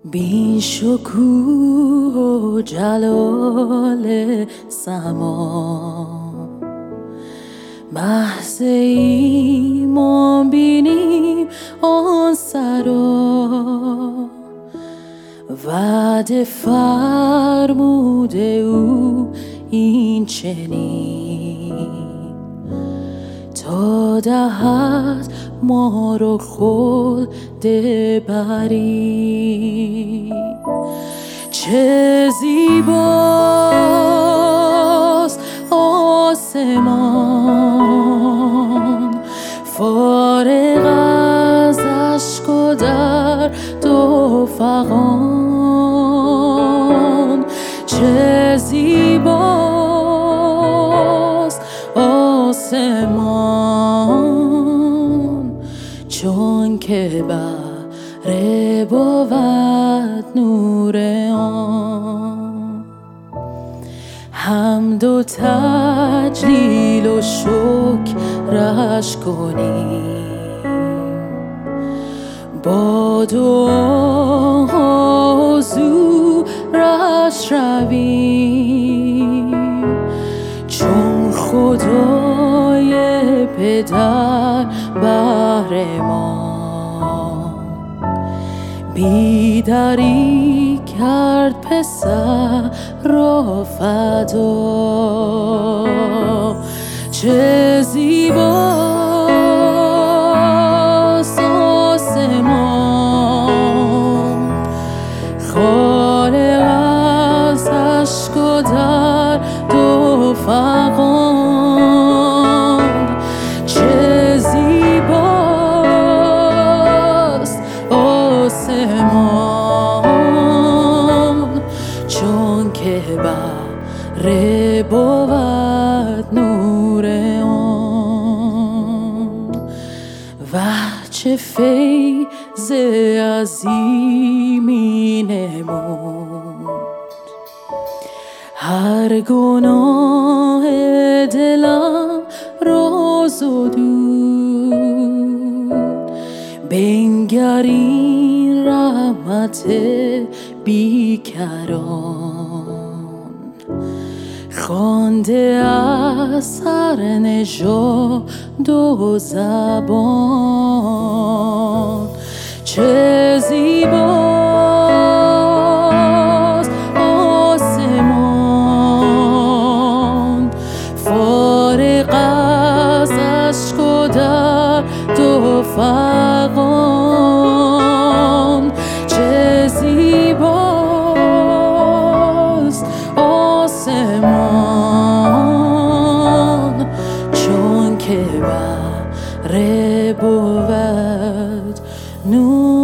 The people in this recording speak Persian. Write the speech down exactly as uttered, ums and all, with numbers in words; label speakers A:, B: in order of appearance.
A: بی شکوه و جلال سما محض ایمان بینیم آن سرا وعده فرموده او این چنین تا دهد ما رو خلد بری. چه زیباست آسمان فارغ از اشک و درد و فغان. چه زیباست آسمان چون که بهره بود نور آن. حمد و تجلیل و شکرش کنیم با دعا حضورش رویم چون خدای پدر بهر ما بیداری کرد پسر را فدا. چه زیباست آسمان خالق از اشک و درد و فغان. چه زیباست آسمان چون که بهره بود نور آن. وه چه فیض عظیمی نمود هر گناه دلم را زدود. بنگر این رحمت بیکران خوانده از هر نژاد و زبان. چه زیباست آسمان فارغ از اشک و درد و فغان. چه زیباست آسمان چون که بهره بود نور